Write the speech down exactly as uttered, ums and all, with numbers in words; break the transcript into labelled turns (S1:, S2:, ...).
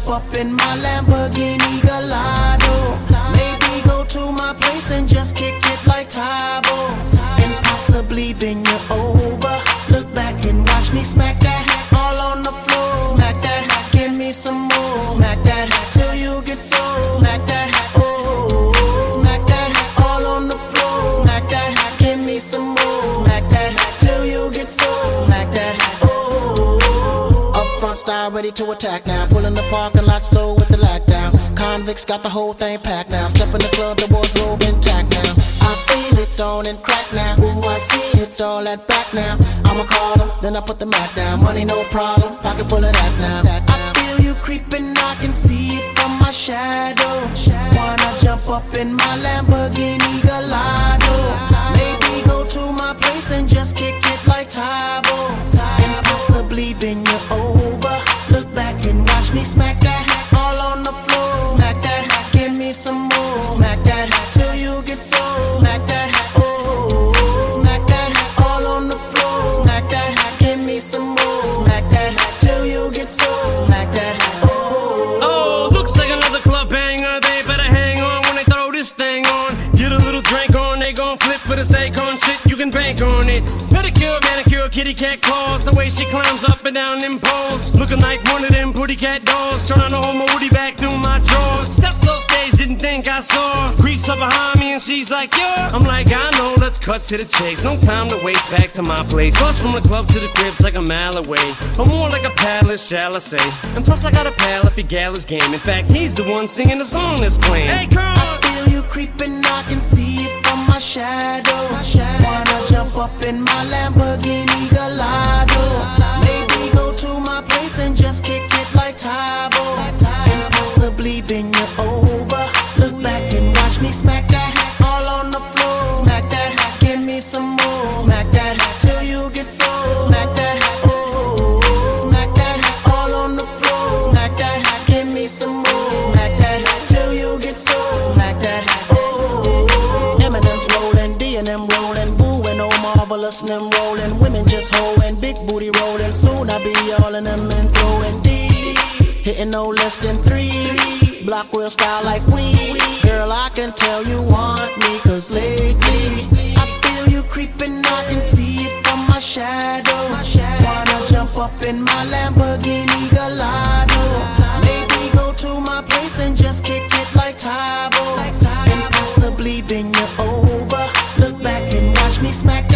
S1: up in my Lamborghini Gallardo. Maybe go to my place and just kick it like Tybo, and possibly bend you over. Look back and watch me smack that all on the floor. Smack that, give me some more. Smack that till you get sore. Smack that, oh, smack that all on the floor. Smack that, give me some more. Smack that till you get sore. Smack that, oh. Up front style, ready to attack now. Pulling the parking lot slow with the lockdown. Convicts got the whole thing packed now. Step in the club, the wardrobe intact now. I feel it on and crack now. Ooh, I see it all at back now. I'ma call them, then I put the mat down. Money no problem, pocket full of that now. I feel you creeping, I can see it from my shadow. Wanna jump up in my Lamborghini Gallardo. Maybe go to my place and just kick it like Tybo, and possibly bend you over. Look back and watch me smack that all on the floor. Smack that, give me some more. Smack that till you get sore. Smack that, oh, smack that all on the floor. Smack that, give me some more. Smack that till you get sore. Smack that, oh.
S2: Oh, looks like another club banger. They better hang on when they throw this thing on. Get a little drink on, they gon' flip for this Akon shit. You can bank on it. Pedicure, manicure, kitty cat claws. The way she climbs up and down them poles, looking like one of them pretty cat dolls. Trying to hold my woody back through my drawers. Steps off stage, didn't think I saw. Creeps up behind me and she's like, yeah. I'm like, I know, let's cut to the chase. No time to waste, back to my place. Bus from the club to the crib's like a mile away, or more like a palace, shall I say. And plus I got a pal if he gal is game. In fact, he's the one singing the song that's playing. Hey, girl!
S1: I feel you creeping, I can see it from my shadow. Wanna jump up in my Lamborghini Gallardo. Maybe go to my place and just kick it like Tybo, and possibly bend you over. Look back and watch me smack that all on the floor. Smack that, give me some more. Smack that till you get sore. Smack that, oh, smack that all on the floor. Smack that, give me some more. Smack that till you get sore. Smack that, oh. Eminem's rolling, D and M rolling, Boo and oh marvelous and them rolling. Women just hoeing, big booty rolling. Soon I be all in them and throwing D, hitting no less than three. Block real style like we. Girl, I can tell you want me, cause lately I feel you creeping, I can see it from my shadow. Wanna jump up in my Lamborghini Gallardo. Maybe go to my place and just kick it like Tybo, and possibly bend you over. Look back and watch me smack